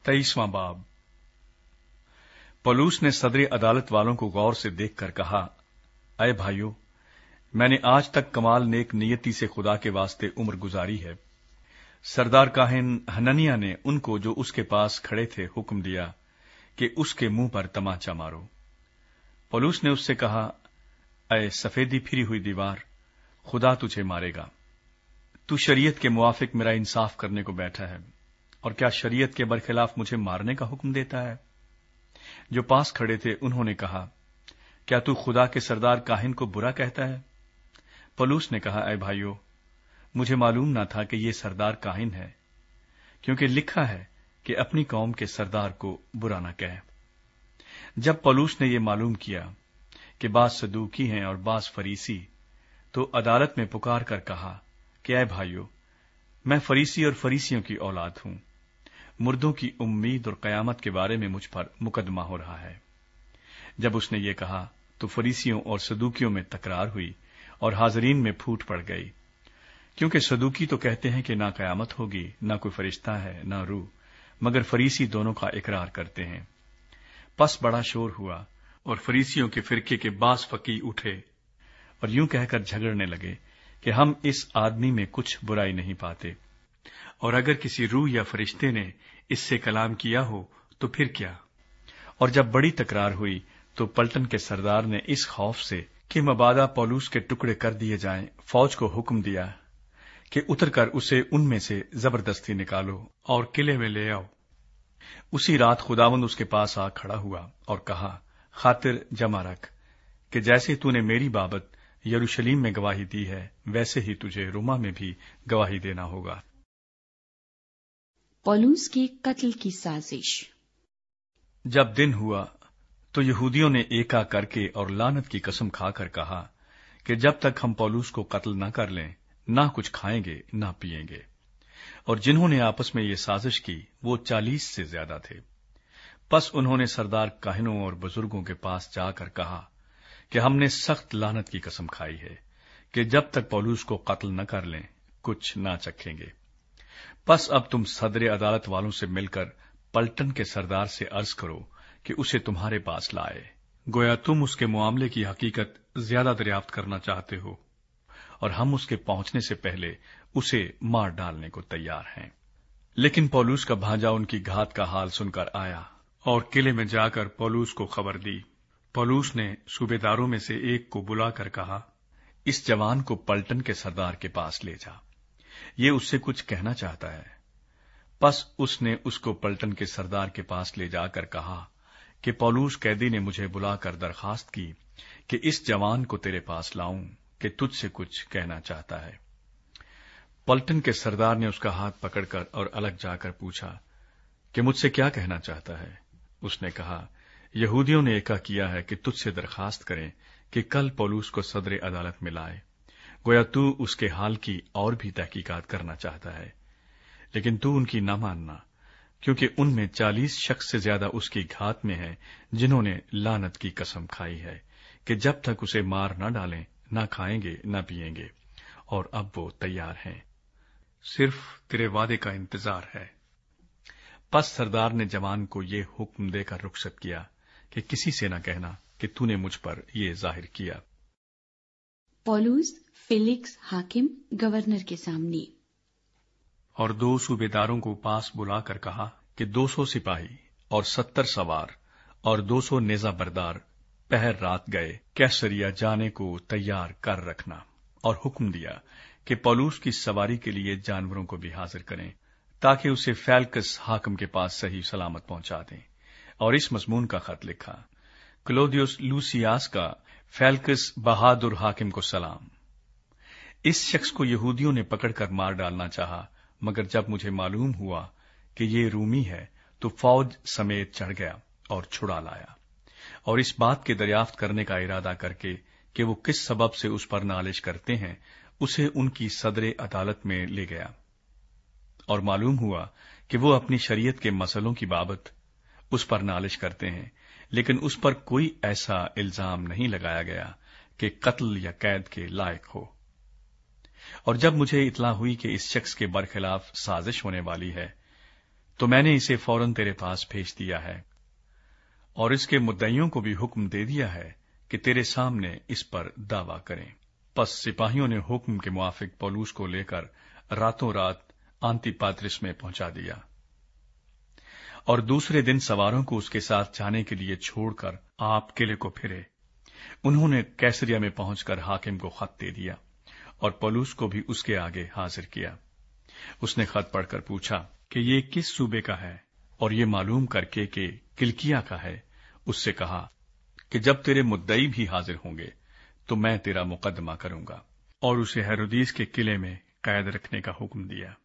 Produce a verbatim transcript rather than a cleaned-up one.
तेईसवां बाब। पौलुस ने सदर अदालत वालों को गौर से देखकर कहा, अय भाइयों, मैंने आज तक कमाल नेक नियति से खुदा के वास्ते उम्र गुजारी है। सरदार काहिन हननिया ने उनको जो उसके पास खड़े थे हुक्म दिया कि उसके मुंह पर तमाचा मारो। पौलुस ने उससे कहा, अय सफेदी फिरी हुई दीवार, खुदा तुझे मारेगा। तू शरीयत के मुआफिक मेरा इंसाफ करने को बैठा है, और क्या शरीयत के बरखिलाफ मुझे मारने का हुक्म देता है? जो पास खड़े थे उन्होंने कहा, क्या तू खुदा के सरदार काहिन को बुरा कहता है? पौलुस ने कहा, अय भाइयों, मुझे मालूम ना था कि ये सरदार काहिन है, क्योंकि लिखा है कि अपनी कौम के सरदार को बुरा ना कहे। जब पौलुस ने यह मालूम किया कि बाज सदूकी हैं और बाज फरीसी, तो अदालत में पुकार कर कहा कि अय भाइयों, मैं फरीसी और फरीसियों की औलाद हूं। मुर्दों की उम्मीद और कयामत के बारे में मुझ पर मुकदमा हो रहा है। जब उसने ये कहा तो फरीसियों और सदूकियों में तकरार हुई और हाजरीन में फूट पड़ गई, क्योंकि सदूकी तो कहते हैं कि ना कयामत होगी, ना कोई फरिश्ता है, ना रूह, मगर फरीसी दोनों का इकरार करते हैं। पस बड़ा शोर हुआ और फरीसियों के फिरके के बास फकी उठे और यूं कहकर झगड़ने लगे कि हम इस आदमी में कुछ बुराई नहीं पाते, और अगर किसी रूह या फरिश्ते ने इससे कलाम किया हो तो फिर क्या। और जब बड़ी तकरार हुई तो पलटन के सरदार ने इस खौफ से कि मबादा पौलुस के टुकड़े कर दिए जाएं, फौज को हुक्म दिया कि उतरकर उसे उनमें से जबरदस्ती निकालो और किले में ले आओ। उसी रात खुदावंद उसके पास आ खड़ा हुआ और कहा, खातिर जमा रख कि जैसे तूने मेरी बाबत यरूशलेम में गवाही दी है, वैसे ही तुझे रोमा में भी गवाही देना होगा। पौलुस की कत्ल की साजिश। जब दिन हुआ तो यहूदियों ने एका करके और लानत की कसम खाकर कहा कि जब तक हम पौलुस को कत्ल न कर लें, ना कुछ खाएंगे ना पिएंगे। और जिन्होंने आपस में ये साजिश की वो चालीस से ज्यादा थे। बस उन्होंने सरदार काहिनों और बुजुर्गों के पास जाकर कहा कि हमने सख्त लानत की कसम खाई है कि जब तक पौलुस को कत्ल न कर लें कुछ ना चखेंगे। बस अब तुम सदर अदालत वालों से मिलकर पलटन के सरदार से अर्ज करो कि उसे तुम्हारे पास लाए। गोया तुम उसके मामले की हकीकत ज्यादा दरियाफ्त करना चाहते हो, और हम उसके पहुंचने से पहले उसे मार डालने को तैयार हैं। लेकिन पौलुस का भांजा उनकी घात का हाल सुनकर आया और किले में जाकर पौलुस को खबर दी। पौलुस ने सूबेदारों में से एक को बुलाकर कहा, इस जवान को पलटन के सरदार के पास ले जा, ये उससे कुछ कहना चाहता है। बस उसने उसको पलटन के सरदार के पास ले जाकर कहा कि पौलुस कैदी ने मुझे बुलाकर दरखास्त की कि इस जवान को तेरे पास लाऊं कि तुझसे कुछ कहना चाहता है। पलटन के सरदार ने उसका हाथ पकड़कर और अलग जाकर पूछा कि मुझसे क्या कहना चाहता है। उसने कहा, यहूदियों ने एका किया है कि तुझसे दरखास्त करें कि कल पौलुस को सदर अदालत में लाए। गोया तू उसके हाल की और भी तहकीकात करना चाहता है, लेकिन तू उनकी न मानना, क्योंकि उनमें चालीस शख्स से ज्यादा उसकी घात में है, जिन्होंने लानत की कसम खाई है कि जब तक उसे मार न डालें न खाएंगे न पिएंगे, और अब वो तैयार हैं, सिर्फ तेरे वादे का इंतजार है। बस सरदार ने जवान को ये हुक्म देकर रुखसत किया कि किसी से न कहना कि तूने मुझ पर ये जाहिर किया। पौलुस फेलिक्स हाकिम गवर्नर के सामने। और दो सूबेदारों को पास बुलाकर कहा कि दो सौ सिपाही और सत्तर सवार और दो सौ नेजा बरदार पहर रात गए कैसरिया जाने को तैयार कर रखना, और हुक्म दिया कि पौलुस की सवारी के लिए जानवरों को भी हाजिर करें, ताकि उसे फेलिक्स हाकिम के पास सही सलामत पहुंचा दें। और इस मजमून का खत लिखा, क्लौदियुस लूसियास का फेलिक्स बहादुर हाकिम को सलाम। इस शख्स को यहूदियों ने पकड़कर मार डालना चाहा, मगर जब मुझे मालूम हुआ कि ये रूमी है तो फौज समेत चढ़ गया और छुड़ा लाया, और इस बात के दरियाफ्त करने का इरादा करके कि वो किस सबब से उस पर नालिश करते हैं, उसे उनकी सदर अदालत में ले गया। और मालूम हुआ कि वो अपनी शरीयत के मसलों की बाबत उस पर नालिश करते हैं, लेकिन उस पर कोई ऐसा इल्जाम नहीं लगाया गया कि कत्ल या कैद के लायक हो। और जब मुझे इतला हुई कि इस शख्स के बरखिलाफ साजिश होने वाली है, تو میں نے اسے فوراً تیرے پاس بھیج دیا ہے اور اس کے مدعیوں کو بھی حکم دے دیا ہے کہ تیرے سامنے اس پر دعویٰ کریں۔ پس سپاہیوں نے حکم کے موافق پولوس کو لے کر راتوں رات آنتی پاترس میں پہنچا دیا اور دوسرے دن سواروں کو اس کے ساتھ جانے کے لیے چھوڑ کر آپ قلعے کو پھرے۔ انہوں نے کیسریا میں پہنچ کر حاکم کو خط دے دیا اور پولوس کو بھی اس کے آگے حاضر کیا۔ اس نے خط پڑھ کر پوچھا کہ یہ کس صوبے کا ہے، اور یہ معلوم کر کے کہ کلکیا کا ہے، اس سے کہا کہ جب تیرے مدعی بھی حاضر ہوں گے تو میں تیرا مقدمہ کروں گا، اور اسے ہیرودیس کے قلعے میں قید رکھنے کا حکم دیا۔